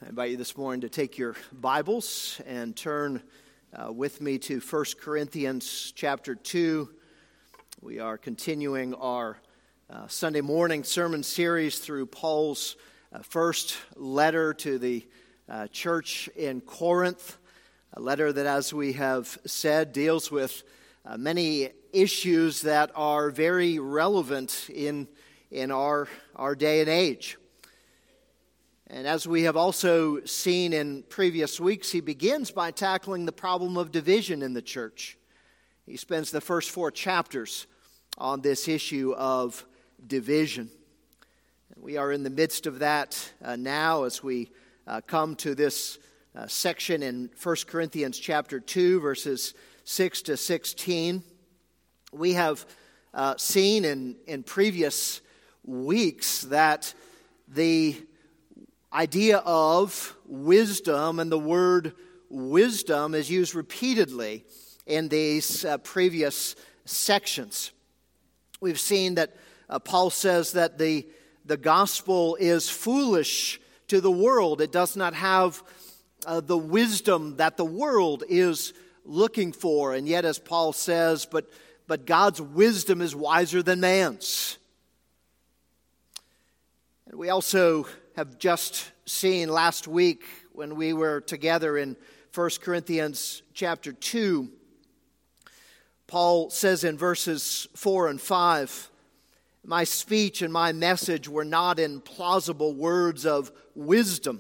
I invite you this morning to take your Bibles and turn with me to 1 Corinthians chapter 2. We are continuing our Sunday morning sermon series through Paul's first letter to the church in Corinth, a letter that, as we have said, deals with many issues that are very relevant in our day and age. And as we have also seen in previous weeks, he begins by tackling the problem of division in the church. He spends the first 4 chapters on this issue of division. And we are in the midst of that now as we come to this section in 1 Corinthians chapter 2, verses 6 to 16. We have seen in previous weeks that the idea of wisdom and the word wisdom is used repeatedly in these previous sections. We've seen that Paul says that the gospel is foolish to the world. It does not have the wisdom that the world is looking for. And yet, as Paul says, but God's wisdom is wiser than man's. And we also have just seen last week when we were together in 1 Corinthians chapter 2, Paul says in verses 4 and 5, "My speech and my message were not in plausible words of wisdom,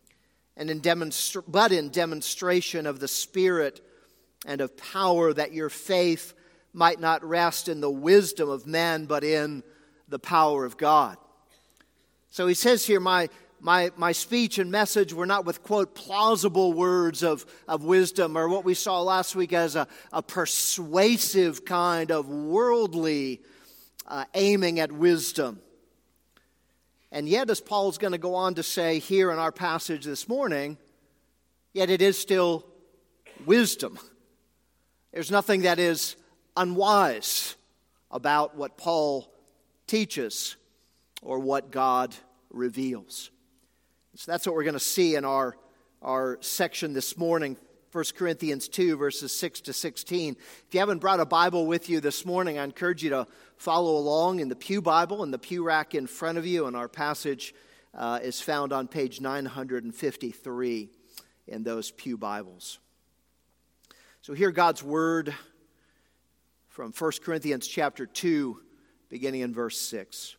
but in demonstration of the Spirit and of power, that your faith might not rest in the wisdom of men, but in the power of God." So he says here, my speech and message were not with, quote, plausible words of wisdom, or what we saw last week as a persuasive kind of worldly aiming at wisdom. And yet, as Paul's going to go on to say here in our passage this morning, yet it is still wisdom. There's nothing that is unwise about what Paul teaches or what God reveals. So that's what we're going to see in our section this morning, 1 Corinthians 2, verses 6 to 16. If you haven't brought a Bible with you this morning, I encourage you to follow along in the Pew Bible, in the pew rack in front of you, and our passage is found on page 953 in those Pew Bibles. So hear God's word from 1 Corinthians chapter 2, beginning in verse 6.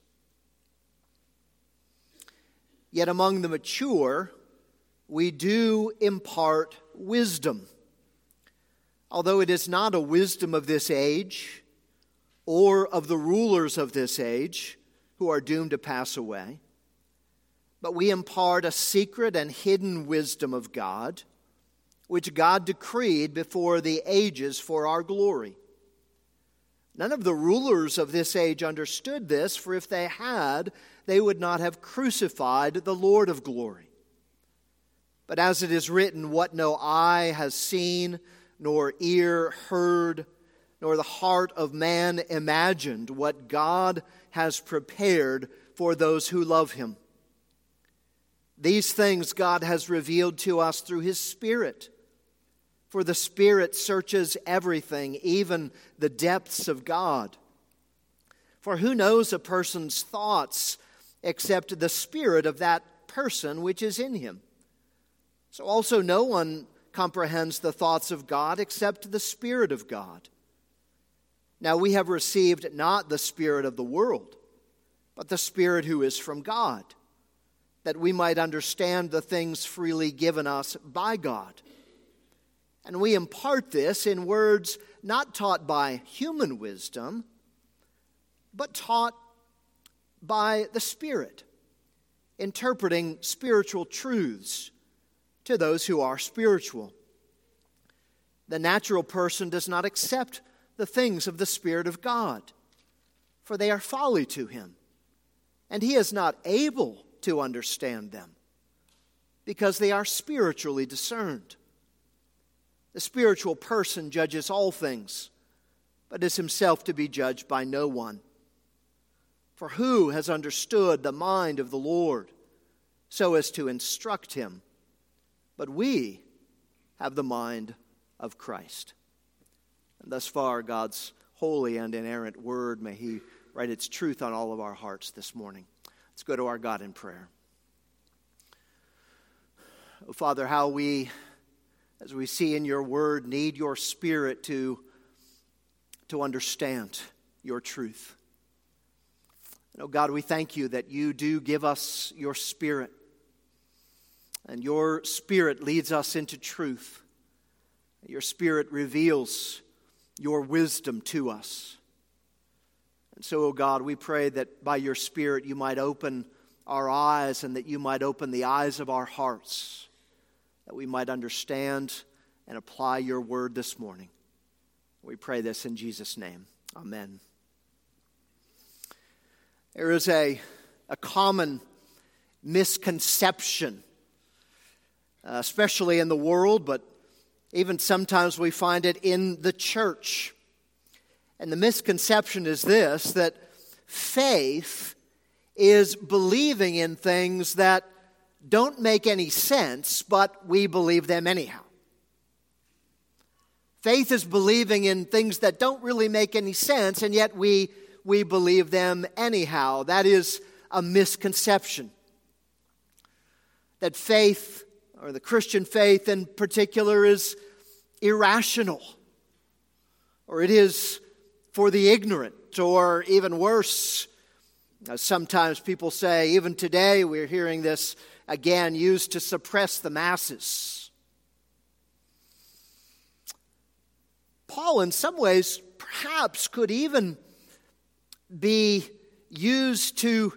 "Yet among the mature, we do impart wisdom, although it is not a wisdom of this age or of the rulers of this age who are doomed to pass away. But we impart a secret and hidden wisdom of God, which God decreed before the ages for our glory. None of the rulers of this age understood this, for if they had, they would not have crucified the Lord of glory. But as it is written, what no eye has seen, nor ear heard, nor the heart of man imagined, what God has prepared for those who love Him. These things God has revealed to us through His Spirit. For the Spirit searches everything, even the depths of God. For who knows a person's thoughts except the spirit of that person which is in him? So also no one comprehends the thoughts of God except the Spirit of God. Now we have received not the spirit of the world, but the Spirit who is from God, that we might understand the things freely given us by God. And we impart this in words not taught by human wisdom, but taught by the Spirit, interpreting spiritual truths to those who are spiritual. The natural person does not accept the things of the Spirit of God, for they are folly to him, and he is not able to understand them, because they are spiritually discerned. The spiritual person judges all things, but is himself to be judged by no one. For who has understood the mind of the Lord so as to instruct him? but we have the mind of Christ. And thus far, God's holy and inerrant word, may He write its truth on all of our hearts this morning. Let's go to our God in prayer. Oh, Father, how we, as we see in your word, need your Spirit to understand your truth. And oh God, we thank you that you do give us your Spirit. And your Spirit leads us into truth. Your Spirit reveals your wisdom to us. And so, oh God, we pray that by your Spirit you might open our eyes and that you might open the eyes of our hearts, that we might understand and apply your word this morning. We pray this in Jesus' name. Amen. There is a common misconception, especially in the world, but even sometimes we find it in the church. And the misconception is this, that faith is believing in things that don't make any sense, but we believe them anyhow. Faith is believing in things that don't really make any sense, and yet we believe them anyhow. That is a misconception. That faith, or the Christian faith in particular, is irrational, or it is for the ignorant, or even worse, sometimes people say, even today we're hearing this again, used to suppress the masses. Paul, in some ways, perhaps could even be used to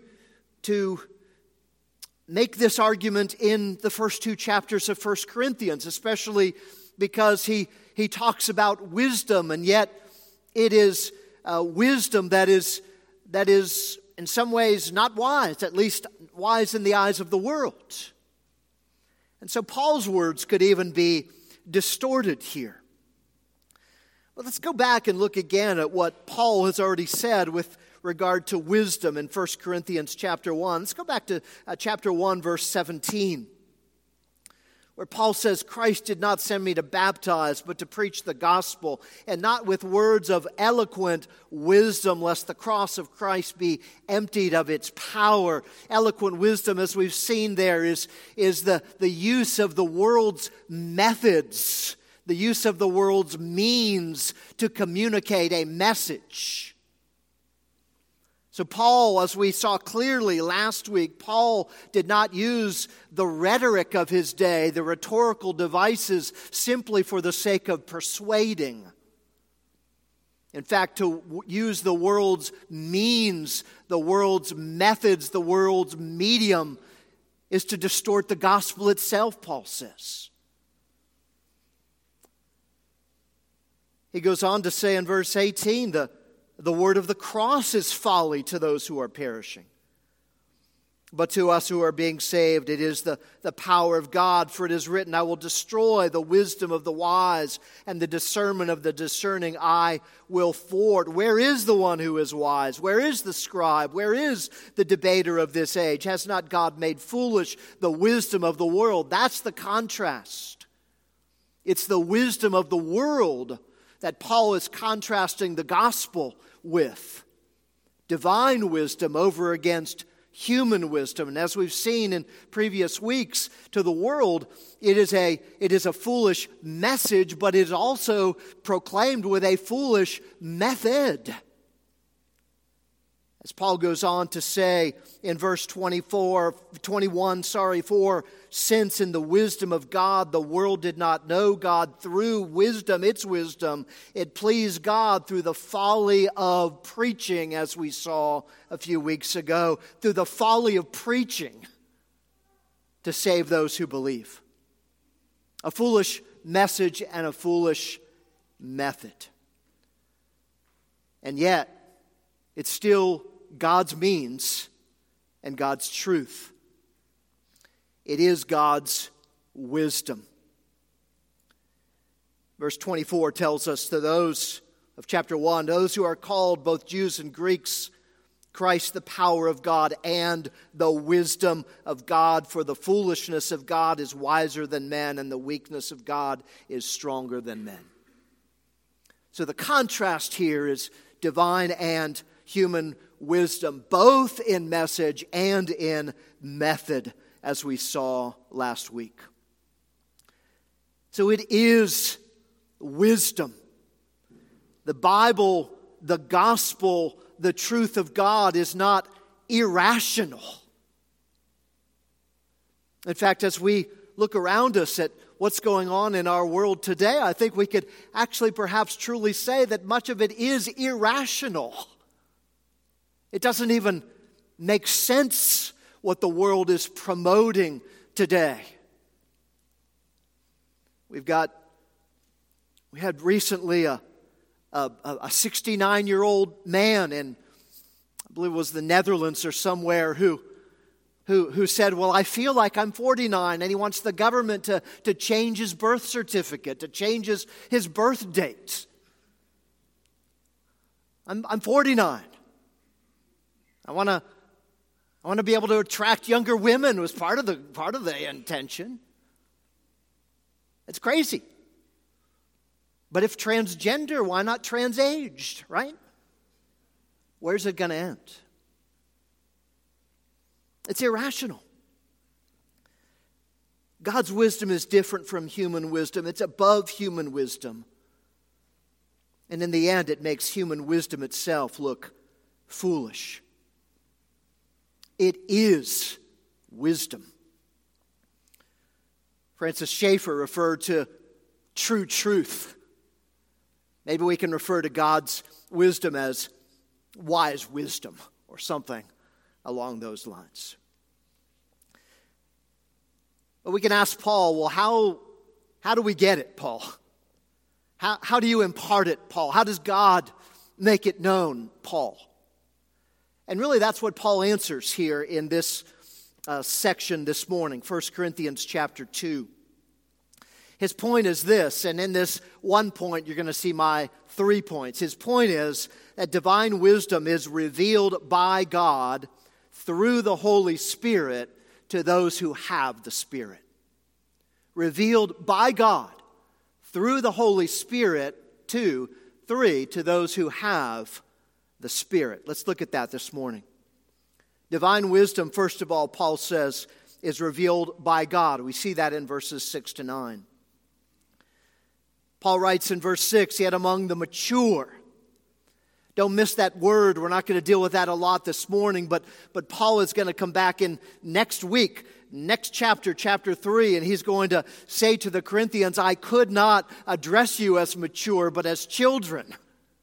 make this argument in the first two chapters of 1 Corinthians, especially because he talks about wisdom, and yet it is wisdom that is in some ways not wise, at least wise in the eyes of the world. And so Paul's words could even be distorted here. Well, let's go back and look again at what Paul has already said with regard to wisdom in 1 Corinthians chapter 1. Let's go back to chapter 1, verse 17. Where Paul says, Christ did not send me to baptize, but to preach the gospel, and not with words of eloquent wisdom, lest the cross of Christ be emptied of its power. Eloquent wisdom, as we've seen there, is the use of the world's methods, the use of the world's means to communicate a message. So Paul, as we saw clearly last week, Paul did not use the rhetoric of his day, the rhetorical devices, simply for the sake of persuading. In fact, to use the world's means, the world's methods, the world's medium, is to distort the gospel itself, Paul says. He goes on to say in verse 18, the word of the cross is folly to those who are perishing. But to us who are being saved, it is the power of God. For it is written, I will destroy the wisdom of the wise, and the discernment of the discerning I will thwart. Where is the one who is wise? Where is the scribe? Where is the debater of this age? Has not God made foolish the wisdom of the world? That's the contrast. It's the wisdom of the world that Paul is contrasting the gospel with. Divine wisdom over against human wisdom. And as we've seen in previous weeks, to the world, it is a foolish message, but it is also proclaimed with a foolish method. As Paul goes on to say in verse 21, for since in the wisdom of God the world did not know God through wisdom, its wisdom, it pleased God through the folly of preaching, as we saw a few weeks ago, through the folly of preaching to save those who believe. A foolish message and a foolish method. And yet, it's still God's means and God's truth. It is God's wisdom. Verse 24 tells us to those of chapter 1, those who are called, both Jews and Greeks, Christ, the power of God and the wisdom of God. For the foolishness of God is wiser than men, and the weakness of God is stronger than men. So the contrast here is divine and human wisdom, both in message and in method, as we saw last week. So it is wisdom. The Bible, the gospel, the truth of God is not irrational. In fact, as we look around us at what's going on in our world today, I think we could actually perhaps truly say that much of it is irrational. It doesn't even make sense what the world is promoting today. We had recently a 69-year-old man in, I believe it was the Netherlands or somewhere, who said, well, I feel like I'm 49, and he wants the government to change his birth certificate, to change his birth date. I'm 49. I want to be able to attract younger women was part of the intention. It's crazy. But if transgender, why not trans-aged, right? Where's it going to end? It's irrational. God's wisdom is different from human wisdom. It's above human wisdom. And in the end, it makes human wisdom itself look foolish. It is wisdom. Francis Schaeffer referred to true truth. Maybe we can refer to God's wisdom as wise wisdom or something along those lines. But we can ask Paul, well, how do we get it, Paul? How do you impart it, Paul? How does God make it known, Paul? And really that's what Paul answers here in this section this morning, 1 Corinthians chapter 2. His point is this, and in this one point you're going to see my 3 points. His point is that divine wisdom is revealed by God through the Holy Spirit to those who have the Spirit. Revealed by God through the Holy Spirit to those who have the Spirit. Let's look at that this morning. Divine wisdom, first of all, Paul says, is revealed by God. We see that in verses 6 to 9. Paul writes in verse 6, yet among the mature. Don't miss that word. We're not going to deal with that a lot this morning, but Paul is going to come back in next week, next chapter, chapter 3, and he's going to say to the Corinthians, I could not address you as mature, but as children.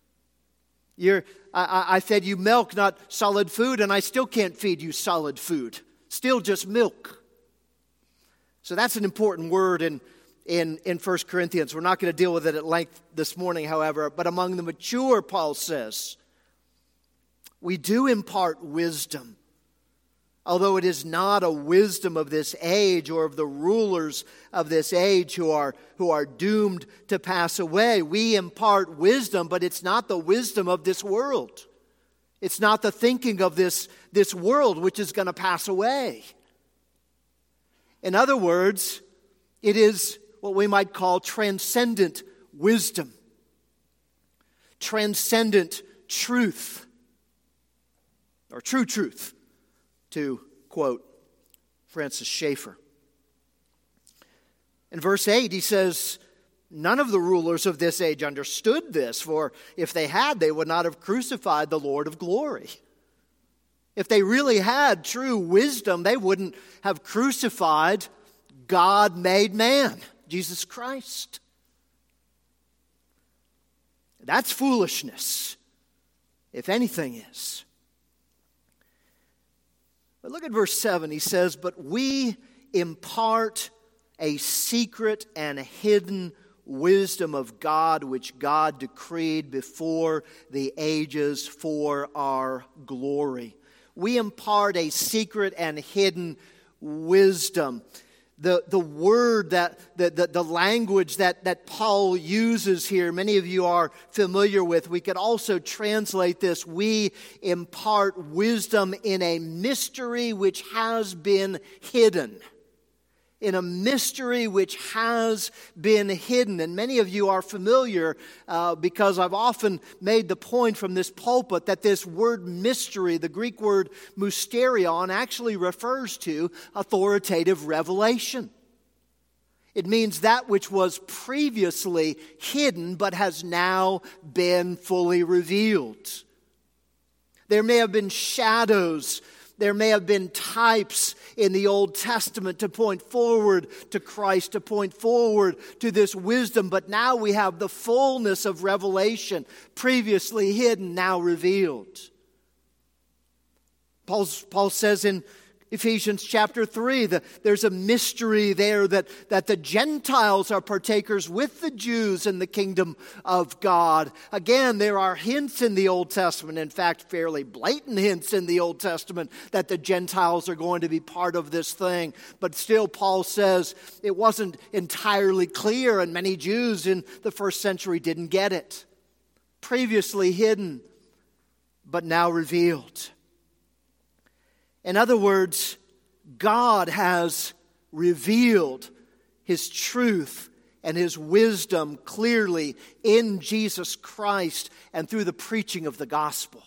I fed you milk, not solid food, and I still can't feed you solid food. Still just milk. So that's an important word in 1 Corinthians. We're not going to deal with it at length this morning, however. But among the mature, Paul says, we do impart wisdom. Although it is not a wisdom of this age or of the rulers of this age who are doomed to pass away. We impart wisdom, but it's not the wisdom of this world. It's not the thinking of this world which is going to pass away. In other words, it is what we might call transcendent wisdom. Transcendent truth. Or true truth, to quote Francis Schaeffer. In verse 8, he says, none of the rulers of this age understood this, for if they had, they would not have crucified the Lord of glory. If they really had true wisdom, they wouldn't have crucified God-made man, Jesus Christ. That's foolishness, if anything is. But look at verse 7. He says, but we impart a secret and hidden wisdom of God, which God decreed before the ages for our glory. We impart a secret and hidden wisdom. The word, the language that Paul uses here, many of you are familiar with. We could also translate this: we impart wisdom in a mystery which has been hidden. In a mystery which has been hidden. And many of you are familiar because I've often made the point from this pulpit that this word mystery, the Greek word mysterion, actually refers to authoritative revelation. It means that which was previously hidden but has now been fully revealed. There may have been shadows, there may have been types in the Old Testament to point forward to Christ, to point forward to this wisdom. But now we have the fullness of revelation, previously hidden, now revealed. Paul says in Ephesians chapter 3, there's a mystery there that the Gentiles are partakers with the Jews in the kingdom of God. Again, there are hints in the Old Testament, in fact, fairly blatant hints in the Old Testament that the Gentiles are going to be part of this thing. But still, Paul says it wasn't entirely clear, and many Jews in the first century didn't get it. Previously hidden, but now revealed. In other words, God has revealed His truth and His wisdom clearly in Jesus Christ and through the preaching of the gospel.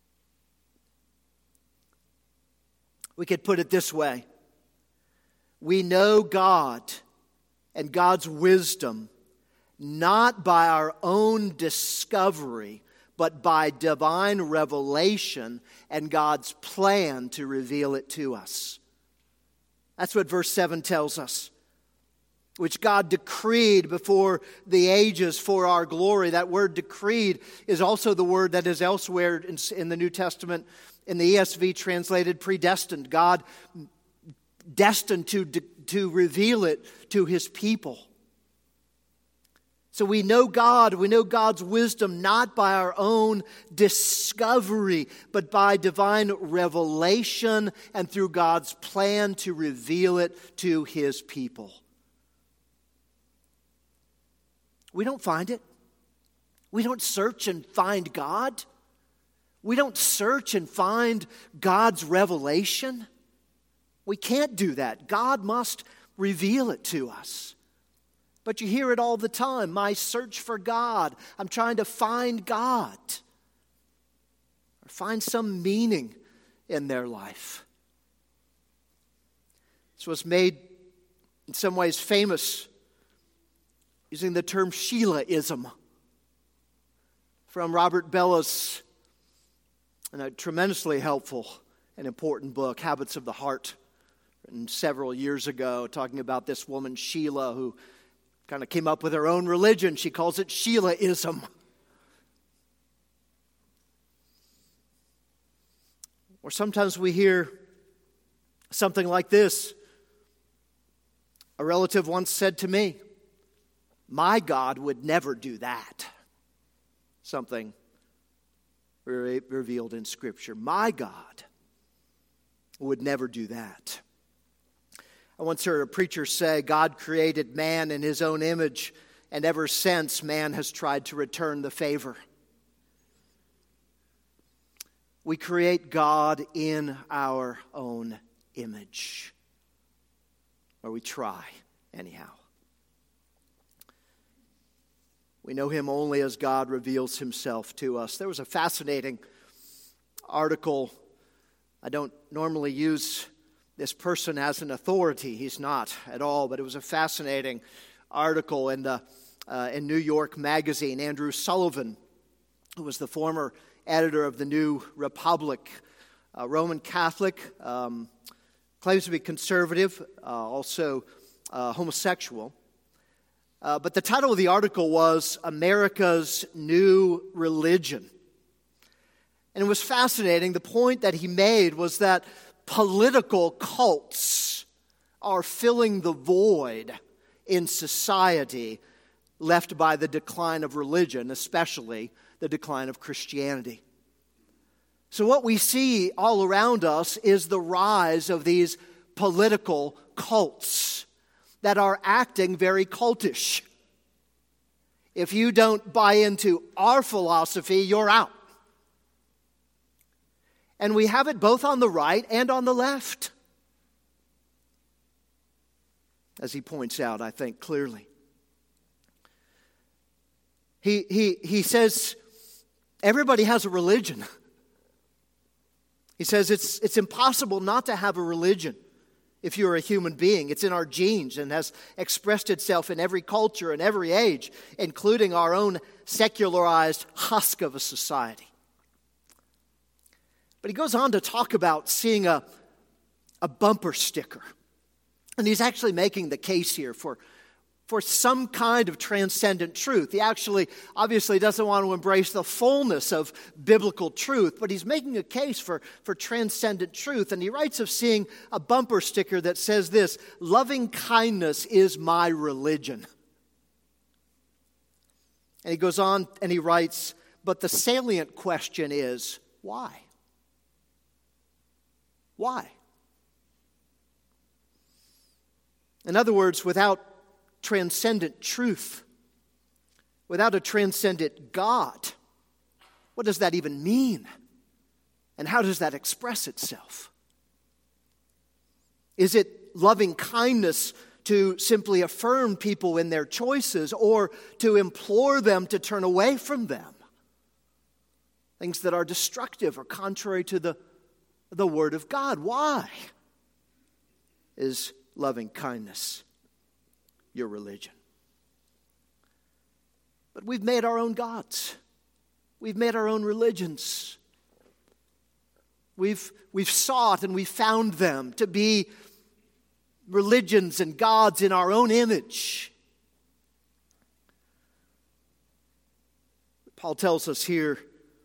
We could put it this way: we know God and God's wisdom not by our own discovery, but by divine revelation and God's plan to reveal it to us. That's what verse 7 tells us. Which God decreed before the ages for our glory. That word decreed is also the word that is elsewhere in the New Testament, in the ESV translated predestined. God destined to reveal it to His people. So we know God, we know God's wisdom not by our own discovery, but by divine revelation and through God's plan to reveal it to His people. We don't find it. We don't search and find God. We don't search and find God's revelation. We can't do that. God must reveal it to us. But you hear it all the time. My search for God. I'm trying to find God. Or find some meaning in their life. This was made in some ways famous using the term Sheilaism from Robert Bellis in a tremendously helpful and important book, Habits of the Heart, written several years ago, talking about this woman Sheila who kind of came up with her own religion. She calls it Sheilaism. Or sometimes we hear something like this. A relative once said to me, "My God would never do that." Something revealed in Scripture. My God would never do that. I once heard a preacher say, God created man in His own image, and ever since man has tried to return the favor. We create God in our own image. Or we try, anyhow. We know Him only as God reveals Himself to us. There was a fascinating article. I don't normally use this person as an authority. He's not at all, but it was a fascinating article in New York Magazine. Andrew Sullivan, who was the former editor of the New Republic, Roman Catholic, claims to be conservative, also homosexual. But the title of the article was America's New Religion. And it was fascinating. The point that he made was that political cults are filling the void in society left by the decline of religion, especially the decline of Christianity. So what we see all around us is the rise of these political cults. that are acting very cultish. If you don't buy into our philosophy, you're out. And we have it both on the right and on the left, as he points out, I think, clearly. He says everybody has a religion. He says it's impossible not to have a religion if you're a human being. It's in our genes and has expressed itself in every culture and every age, including our own secularized husk of a society. But he goes on to talk about seeing a bumper sticker. And he's actually making the case here for some kind of transcendent truth. He actually obviously doesn't want to embrace the fullness of biblical truth, but he's making a case for transcendent truth. And he writes of seeing a bumper sticker that says this: "Loving kindness is my religion." And he goes on and he writes, "But the salient question is, why? Why?" In other words, without transcendent truth, without a transcendent God, what does that even mean? And how does that express itself? Is it loving kindness to simply affirm people in their choices, or to implore them to turn away from them? Things that are destructive or contrary to the Word of God. Why is loving kindness your religion? But we've made our own gods. We've made our own religions. We've sought and we found them to be religions and gods in our own image. Paul tells us here,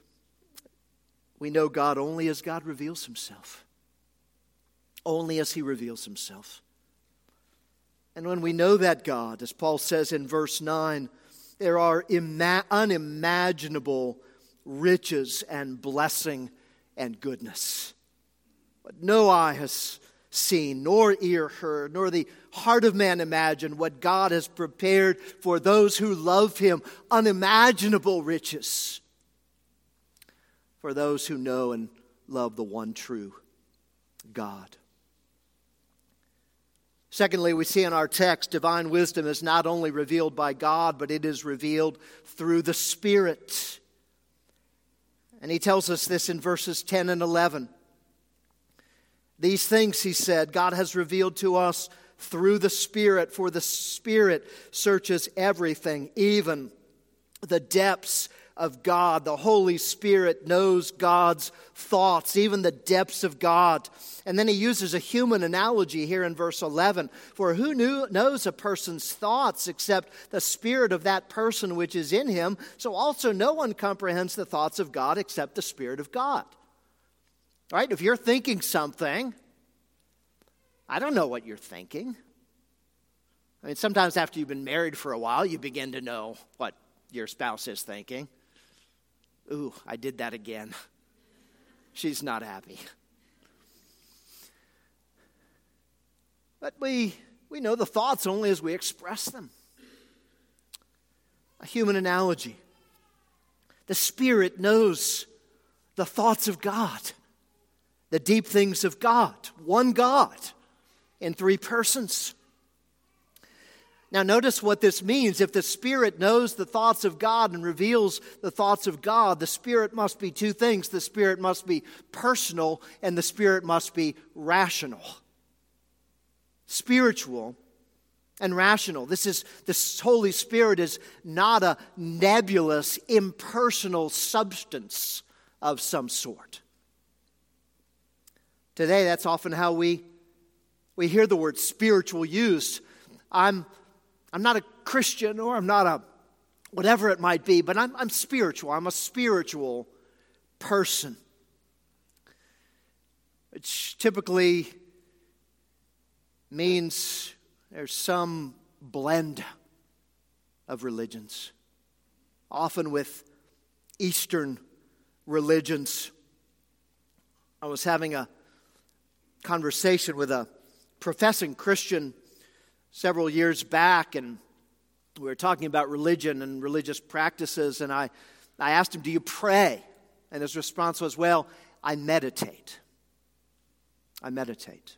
we know God only as God reveals himself. Only as he reveals himself. And when we know that God, as Paul says in verse 9, there are unimaginable riches and blessing and goodness. What no eye has seen, nor ear heard, nor the heart of man imagined, what God has prepared for those who love him. Unimaginable riches for those who know and love the one true God. Secondly, we see in our text, divine wisdom is not only revealed by God, but it is revealed through the Spirit. And he tells us this in verses 10 and 11. These things, he said, God has revealed to us through the Spirit, for the Spirit searches everything, even the depths of God. The Holy Spirit knows God's thoughts, even the depths of God. And then he uses a human analogy here in verse 11. For who knows a person's thoughts except the spirit of that person which is in him? So also no one comprehends the thoughts of God except the Spirit of God. Right? If you're thinking something, I don't know what you're thinking. I mean, sometimes after you've been married for a while, you begin to know what your spouse is thinking. Ooh, I did that again. She's not happy. But we know the thoughts only as we express them. A human analogy. The Spirit knows the thoughts of God, the deep things of God. One God in three persons. Now notice what this means. If the Spirit knows the thoughts of God and reveals the thoughts of God, the Spirit must be two things. The Spirit must be personal and the Spirit must be rational. Spiritual and rational. This Holy Spirit is not a nebulous, impersonal substance of some sort. Today, that's often how we hear the word spiritual used. I'm not a Christian, or I'm not a whatever it might be, but I'm spiritual. I'm a spiritual person. Which typically means there's some blend of religions. Often with Eastern religions. I was having a conversation with a professing Christian several years back, and we were talking about religion and religious practices, and I asked him, "Do you pray?" And his response was, "Well, I meditate. I meditate."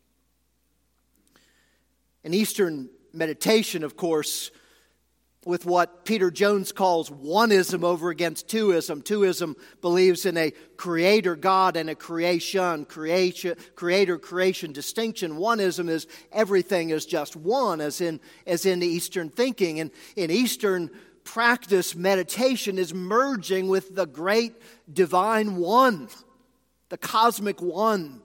An Eastern meditation, of course, with what Peter Jones calls oneism over against twoism. Twoism believes in a creator God and a creator-creation distinction. Oneism is everything is just one, as in the Eastern thinking. And in Eastern practice, meditation is merging with the great divine one, the cosmic one.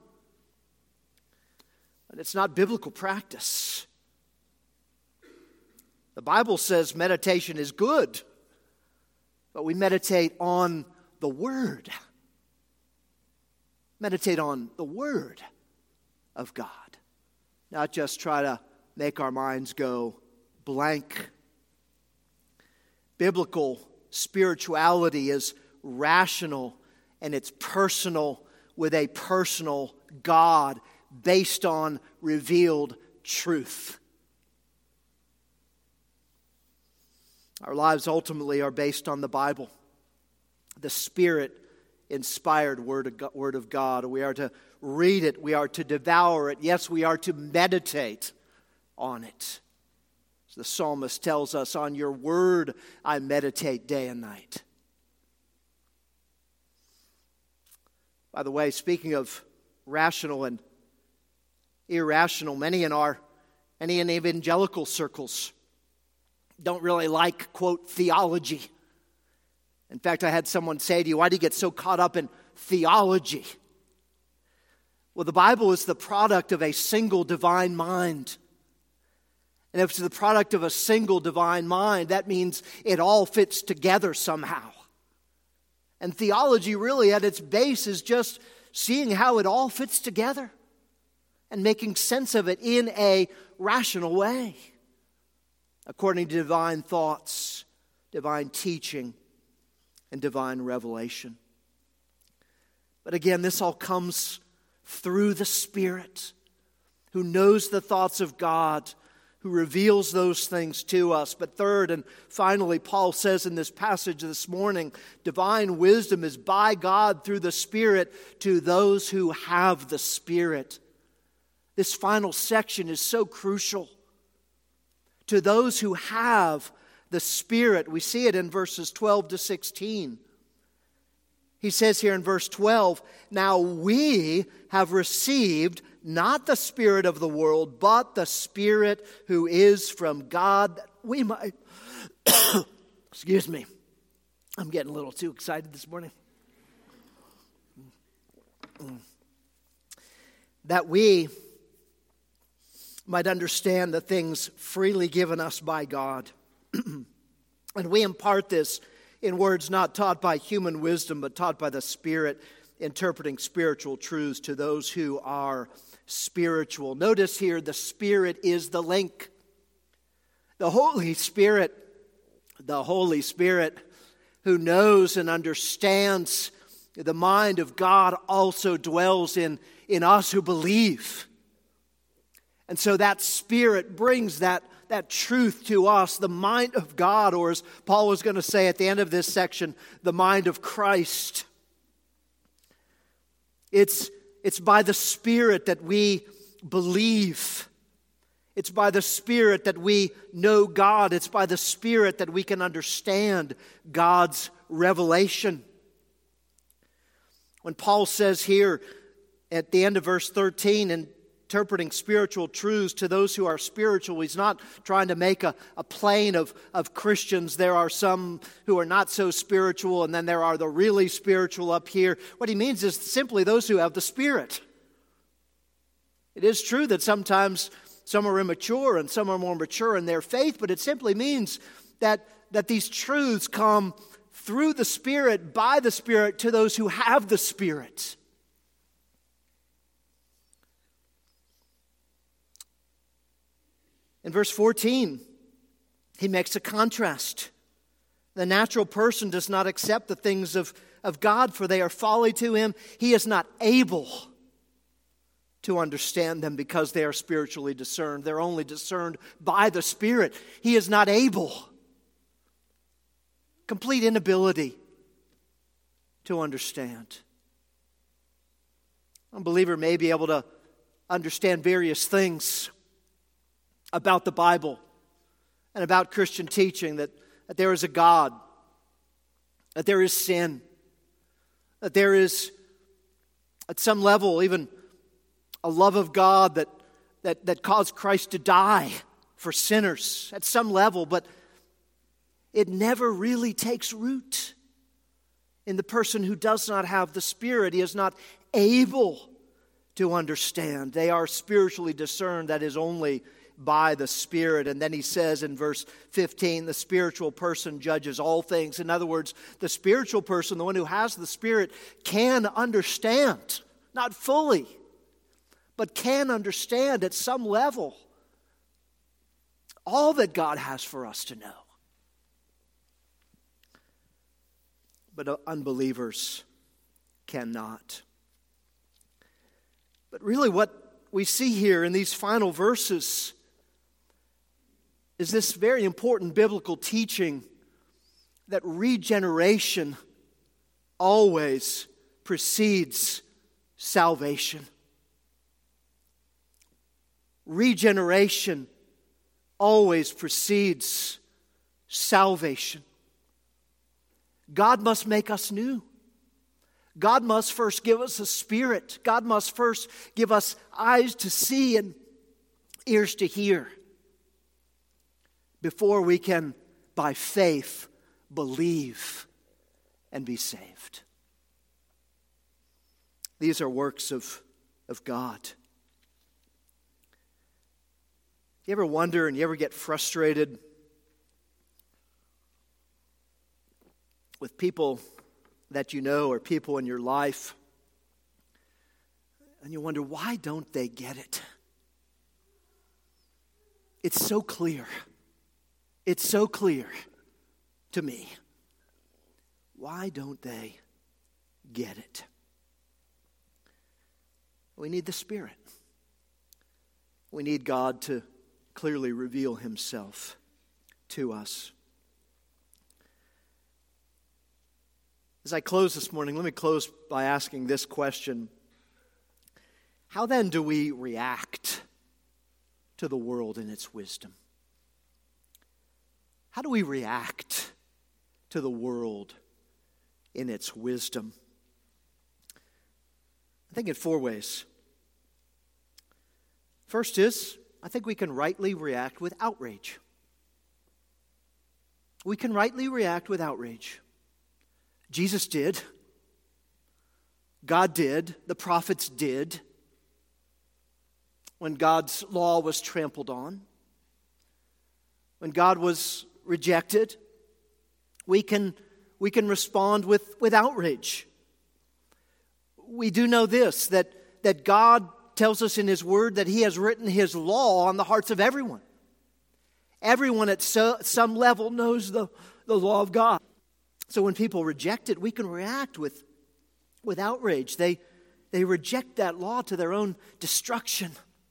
And it's not biblical practice. The Bible says meditation is good, but we meditate on the Word. Meditate on the Word of God. Not just try to make our minds go blank. Biblical spirituality is rational and it's personal with a personal God based on revealed truth. Our lives ultimately are based on the Bible, the Spirit-inspired Word of God. We are to read it. We are to devour it. Yes, we are to meditate on it. As the psalmist tells us, "On your word I meditate day and night." By the way, speaking of rational and irrational, many in evangelical circles don't really like, quote, theology. In fact, I had someone say to you, "Why do you get so caught up in theology?" Well, the Bible is the product of a single divine mind. And if it's the product of a single divine mind, that means it all fits together somehow. And theology really at its base is just seeing how it all fits together and making sense of it in a rational way, according to divine thoughts, divine teaching, and divine revelation. But again, this all comes through the Spirit, who knows the thoughts of God, who reveals those things to us. But third and finally, Paul says in this passage this morning, divine wisdom is by God through the Spirit to those who have the Spirit. This final section is so crucial. To those who have the Spirit. We see it in verses 12 to 16. He says here in verse 12, "Now we have received not the spirit of the world, but the Spirit who is from God, that we might..." Excuse me. I'm getting a little too excited this morning. "That we might understand the things freely given us by God." And we impart this in words not taught by human wisdom, but taught by the Spirit, interpreting spiritual truths to those who are spiritual. Notice here, the Spirit is the link. The Holy Spirit, who knows and understands the mind of God, also dwells in us who believe. And so that Spirit brings that truth to us, the mind of God, or as Paul was going to say at the end of this section, the mind of Christ. It's by the Spirit that we believe. It's by the Spirit that we know God. It's by the Spirit that we can understand God's revelation. When Paul says here at the end of verse 13, interpreting spiritual truths to those who are spiritual, he's not trying to make a plane of Christians. There are some who are not so spiritual, and then there are the really spiritual up here. What he means is simply those who have the Spirit. It is true that sometimes some are immature and some are more mature in their faith, but it simply means that these truths come through the Spirit, by the Spirit, to those who have the Spirit. In verse 14, he makes a contrast. The natural person does not accept the things of God, for they are folly to him. He is not able to understand them because they are spiritually discerned. They're only discerned by the Spirit. He is not able. Complete inability to understand. An unbeliever may be able to understand various things about the Bible and about Christian teaching, that there is a God, that there is sin, that there is, at some level, even a love of God that caused Christ to die for sinners at some level, but it never really takes root in the person who does not have the Spirit. He is not able to understand. They are spiritually discerned, that is only by the Spirit. And then he says in verse 15, the spiritual person judges all things. In other words, the spiritual person, the one who has the Spirit, can understand, not fully, but can understand at some level all that God has for us to know. But unbelievers cannot. But really what we see here in these final verses is this very important biblical teaching that regeneration always precedes salvation. Regeneration always precedes salvation. God must make us new. God must first give us a spirit. God must first give us eyes to see and ears to hear before we can, by faith, believe and be saved. These are works of God. You ever wonder and you ever get frustrated with people that you know or people in your life, and you wonder, why don't they get it? It's so clear. It's so clear to me. Why don't they get it? We need the Spirit. We need God to clearly reveal Himself to us. As I close this morning, let me close by asking this question. How then do we react to the world and its wisdom? How do we react to the world in its wisdom? I think in 4 ways. First is, I think we can rightly react with outrage. We can rightly react with outrage. Jesus did. God did. The prophets did. When God's law was trampled on, when God was rejected, we can respond with outrage. We do know this, that God tells us in His Word that He has written His law on the hearts of everyone. Everyone at some level knows the law of God. So when people reject it, we can react with outrage. They reject that law to their own destruction.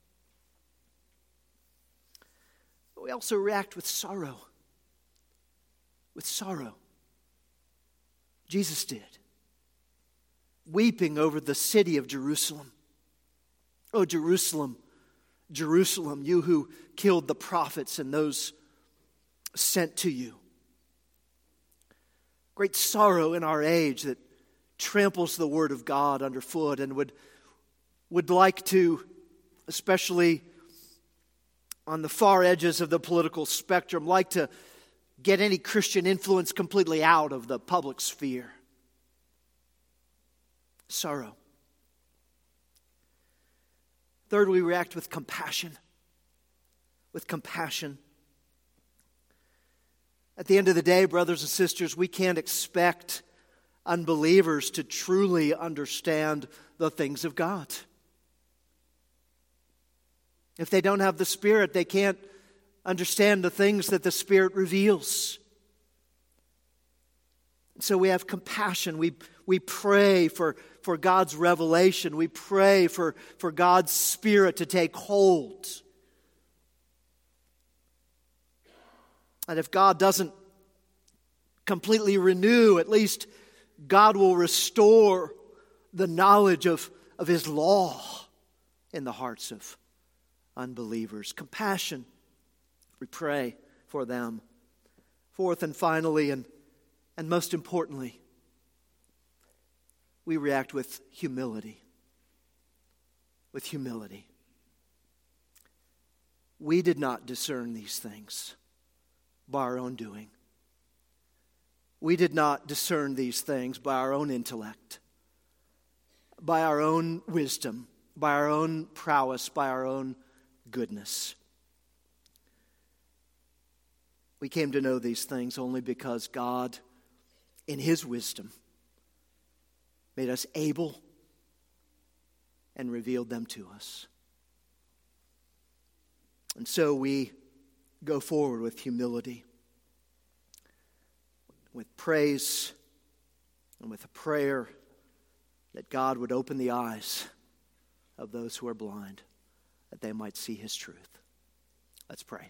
But we also react with sorrow. With sorrow. Jesus did. Weeping over the city of Jerusalem. Oh, Jerusalem, Jerusalem, you who killed the prophets and those sent to you. Great sorrow in our age that tramples the Word of God underfoot and would like to, especially on the far edges of the political spectrum, like to get any Christian influence completely out of the public sphere. Sorrow. Third, we react with compassion. With compassion. At the end of the day, brothers and sisters, we can't expect unbelievers to truly understand the things of God. If they don't have the Spirit, they can't understand the things that the Spirit reveals. So we have compassion. We pray for God's revelation. We pray for God's Spirit to take hold. And if God doesn't completely renew, at least God will restore the knowledge of His law in the hearts of unbelievers. Compassion. We pray for them. Fourth and finally, and most importantly, we react with humility. With humility. We did not discern these things by our own doing. We did not discern these things by our own intellect, by our own wisdom, by our own prowess, by our own goodness. We came to know these things only because God, in His wisdom, made us able and revealed them to us. And so we go forward with humility, with praise, and with a prayer that God would open the eyes of those who are blind, that they might see His truth. Let's pray.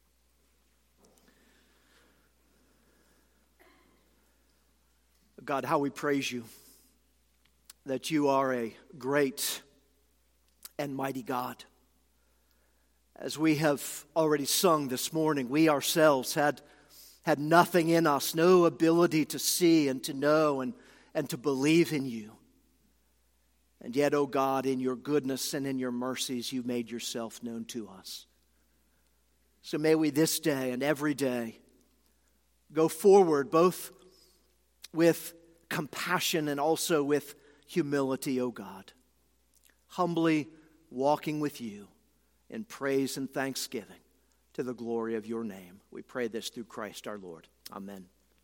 God, how we praise You that You are a great and mighty God. As we have already sung this morning, we ourselves had nothing in us, no ability to see and to know and to believe in You. And yet, O God, in Your goodness and in Your mercies, You made Yourself known to us. So may we this day and every day go forward both with compassion and also with humility, O God. Humbly walking with You in praise and thanksgiving to the glory of Your name. We pray this through Christ our Lord. Amen.